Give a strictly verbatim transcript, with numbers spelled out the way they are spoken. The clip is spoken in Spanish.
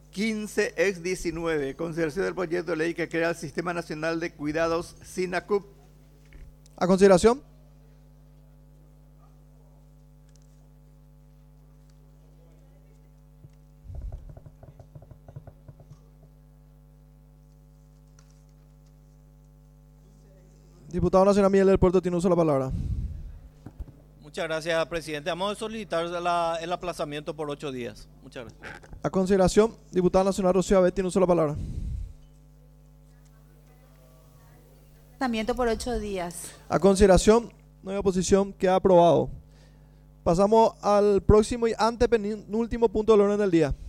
quince ex diecinueve, consideración del proyecto de ley que crea el Sistema Nacional de Cuidados SINACUP. A consideración. Diputado Nacional Miguel del Puerto tiene uso de la palabra. Muchas gracias, presidente. Vamos a solicitar la, el aplazamiento por ocho días. Muchas gracias. A consideración, diputada nacional Rocío Abet tiene uso de la palabra. Aplazamiento por ocho días. A consideración, no hay oposición, queda aprobado. Pasamos al próximo y antepenúltimo punto del orden del día.